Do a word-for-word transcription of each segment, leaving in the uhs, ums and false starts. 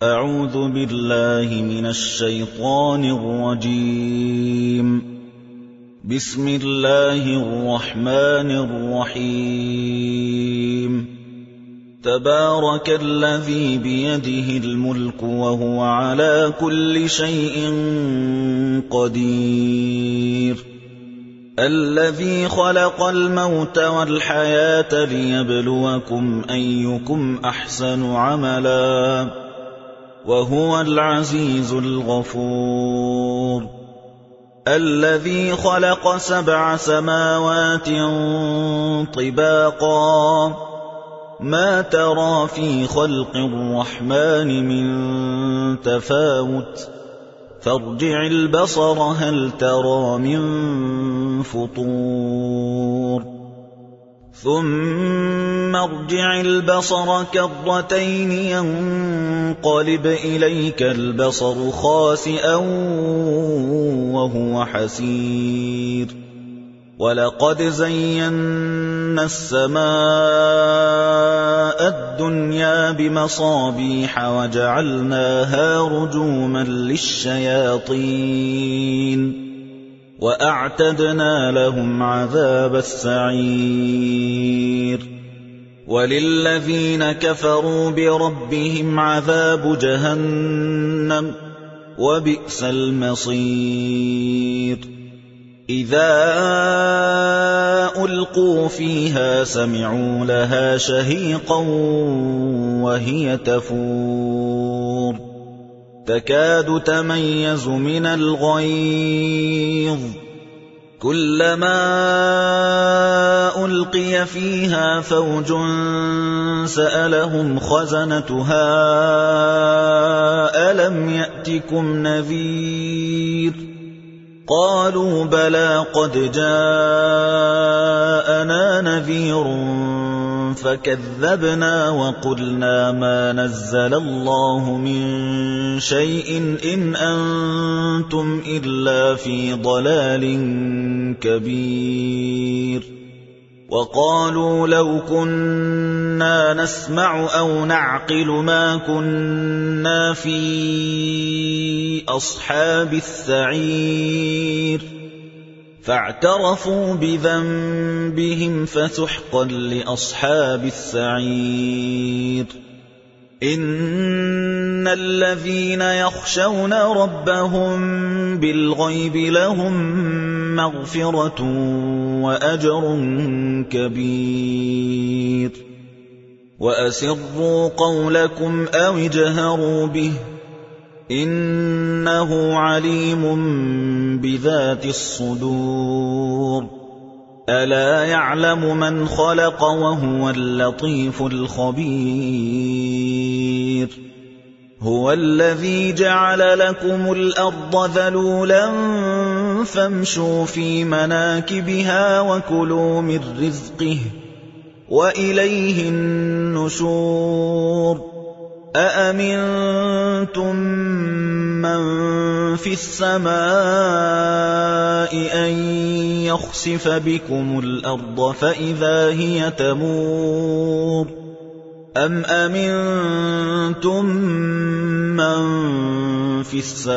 أعوذ بالله من الشيطان الرجيم. بسم الله الرحمن الرحيم. تبارك الذي بيده الملك وهو على كل شيء قدير. الذي خلق الموت والحياة ليبلوكم أيكم أحسن عملا وهو العزيز الغفور. الذي خلق سبع سماوات طباقا ما ترى في خلق الرحمن من تفاوت فارجع البصر هل ترى من فطور ثم ارجع البصر كرتين ينقلب إليك البصر خاسئا وهو حسير. ولقد زينا السماء الدنيا بمصابيح وجعلناها رجوما للشياطين وأعتدنا لهم عذاب السعير. وللذين كفروا بربهم عذاب جهنم وبئس المصير. إذا ألقوا فيها سمعوا لها شهيقا وهي تفور تكاد تميز من الغيظ كلما ألقي فيها فوج سألهم خزنتها ألم يأتكم نذير قالوا بلى قد جاءنا نذير فكذبنا وقلنا ما نزل الله من شيء إن أنتم إلا في ضلال كبير. وقالوا لو كنا نسمع أو نعقل ما كنا في أصحاب السعير فاعترفوا بذنبهم فسحقا لأصحاب السعير. إن الذين يخشون ربهم بالغيب لهم مغفرة وأجر كبير. وأسروا قولكم أو اجهروا به إنه عليم بذات الصدور. ألا يعلم من خلق وهو اللطيف الخبير. هو الذي جعل لكم الأرض ذلولا فامشوا في مناكبها وكلوا من رزقه وإليه النشور. أأمنتم من في السماء أن يخسف بكم الأرض فإذا هي تمور أم أمنتم من في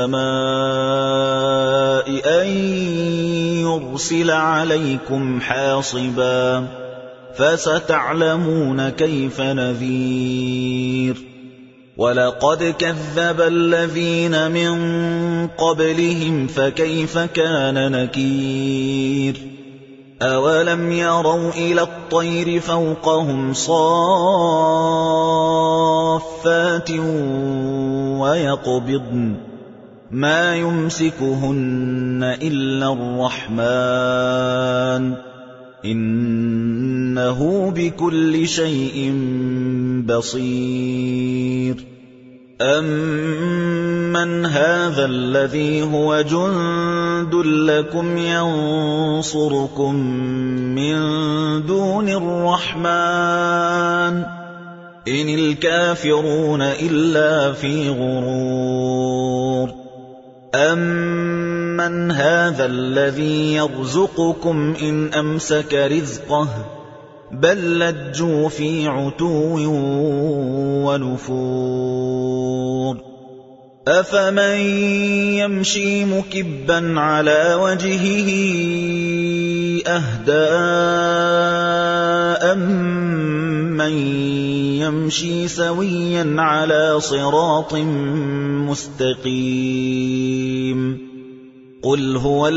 السماء أن يرسل عليكم حاصبا فستعلمون كيف نذير. ولقد كذب الذين من قبلهم فكيف كان نكير. أولم يروا إلى الطير فوقهم صافات ويقبضن ما يمسكهن إلا الرحمن إنه بكل شيء بصير. أمن هذا الذي هو جند لكم ينصركم من دون الرحمن إن الكافرون إلا في غرور. أمن هذا الذي يرزقكم إن أمسك رزقه بل لجوا في عتو ونفور أَفَمَن يَمْشِي مُكِبًّا عَلَىٰ وَجْهِهِ أَهْدَىٰ أَمَّن يَمْشِي سَوِيًّا عَلَىٰ صِرَاطٍ مُّسْتَقِيمٍ قُلْ هُوَ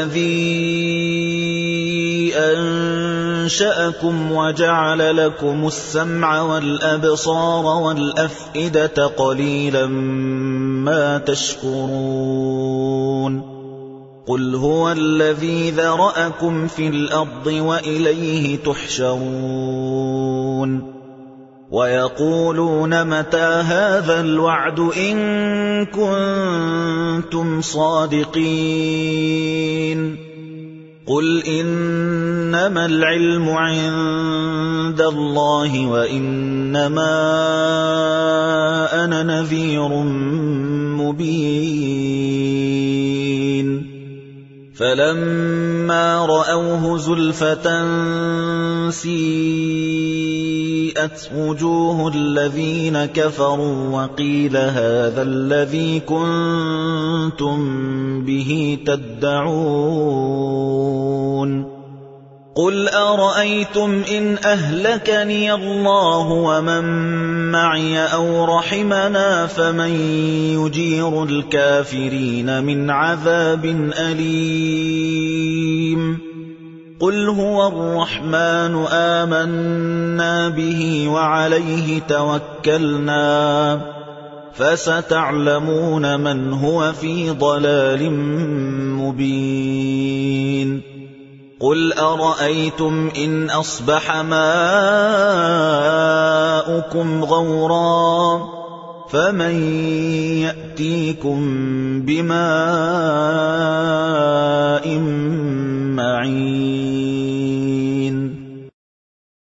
الَّذِي أَنشَأَكُمْ وَجَعَلَ لَكُمُ السَّمْعَ وَالْأَبْصَارَ وَالْأَفْئِدَةَ قَلِيلًا مَّا تَشْكُرُونَ قُلْ هُوَ الَّذِي ذَرَأَكُمْ فِي الْأَرْضِ وَإِلَيْهِ تُحْشَرُونَ وَيَقُولُونَ مَتَىٰ هَٰذَا الْوَعْدُ إِن كُنتُمْ صَادِقِينَ قُلْ إِنَّمَا الْعِلْمُ عِندَ اللَّهِ وَإِنَّمَا أَنَا نَذِيرٌ مُّبِينٌ فَلَمَّا رَأَوْهُ زُلْفَةً سِيئَتْ وُجُوهُ الَّذِينَ كَفَرُوا وَقِيلَ هَٰذَا الَّذِي كُنتُم بِهِ تَدَّعُونَ قُلْ أَرَأَيْتُمْ إِنْ أَهْلَكَنِيَ اللَّهُ وَمَن مَّعِيَ أَوْ رَحِمَنَا فَمَن يُجِيرُ الْكَافِرِينَ مِنْ عَذَابٍ أَلِيمٍ قُلْ هُوَ الرَّحْمَٰنُ آمَنَّا بِهِ وَعَلَيْهِ تَوَكَّلْنَا فَسَتَعْلَمُونَ مَنْ هُوَ فِي ضَلَالٍ مُّبِينٍ قُلْ أَرَأَيْتُمْ إِنْ أَصْبَحَ مَاؤُكُمْ غَوْرًا فَمَن يَأْتِيكُم بِمَاءٍ مَّعِينٍ